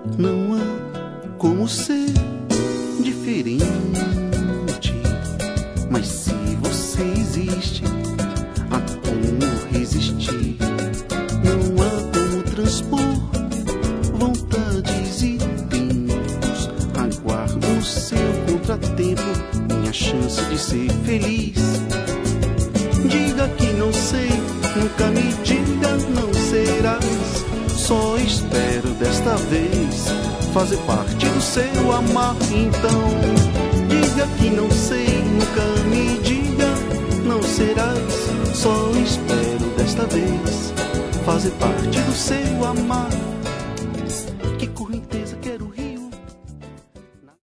Não há como ser diferente, mas se você existe, há como resistir. Não há como transpor vontades e tempos. Aguardo o seu contratempo, minha chance de ser feliz. Diga que não sei, nunca me diga não serás. Só espero desta vez fazer parte do seu amar. Então diga que não sei, nunca me diga não serás. Só espero desta vez fazer parte do seu amar.